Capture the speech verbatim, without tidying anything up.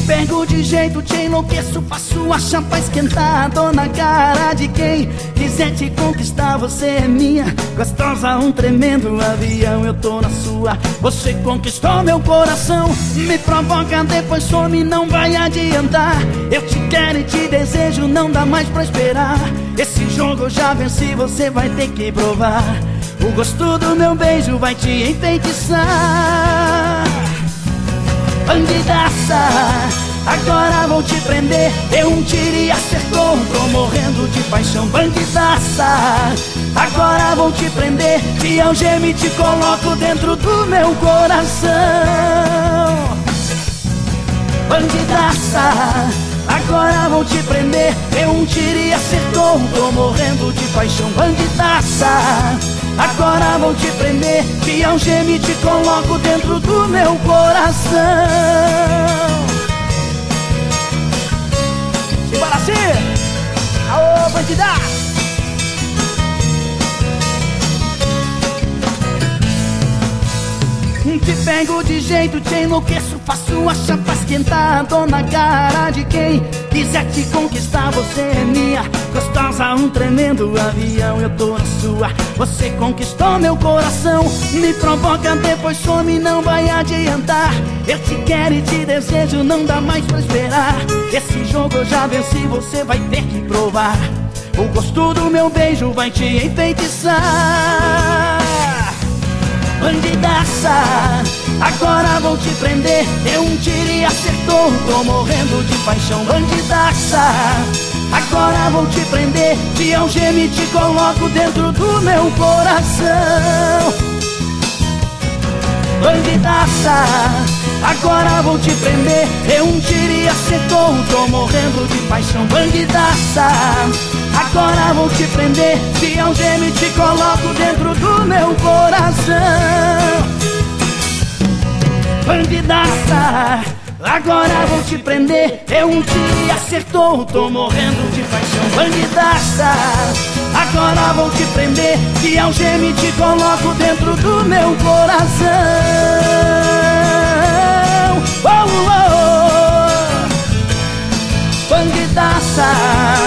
pego de jeito, te enlouqueço, faço a chapa esquentar. Tô na cara de quem quiser te conquistar. Você é minha, gostosa, um tremendo avião. Eu tô na sua, você conquistou meu coração. Me provoca, depois some, não vai adiantar. Eu te quero e te desejo, não dá mais pra esperar. Esse jogo eu já venci, você vai ter que provar. O gosto do meu beijo vai te enfeitiçar. Bandidaça, agora vou te prender. Deu um tiro e acertou, tô morrendo de paixão. Bandidaça, agora vou te prender. Te algemo e te coloco dentro do meu coração. Bandidaça, agora vou te prender. Deu um tiro e acertou, tô morrendo de paixão. Bandidaça, agora vou te prender. Te algemo e te coloco dentro do meu coração. Simbora assim! Aô, bandida! Te pego de jeito, te enlouqueço, faço a chapa esquentar. Tô na cara de quem quiser te conquistar. Você é minha, gostosa, um tremendo avião. Eu tô na sua, você conquistou meu coração. Me provoca, depois some, não vai adiantar. Eu te quero e te desejo, não dá mais pra esperar. Esse jogo eu já venci, você vai ter que provar. O gosto do meu beijo vai te enfeitiçar. Bandidaça, agora vou te prender. Deu um tiro e acertou, tô morrendo de paixão. Bandidaça, agora vou te prender. Te algemo e te coloco dentro do meu coração. Bandidaça, agora vou te prender. Deu um tiro e acertou, tô morrendo de paixão. Bandidaça, agora vou te prender. Te algemo e te coloco dentro do meu coração. Bandidaça, agora vou te prender. Deu um tiro e acertou, tô morrendo de paixão. Bandidaça, agora vou te prender. Te algemo e te coloco dentro do meu coração. Oh, oh, oh. Bandidaça,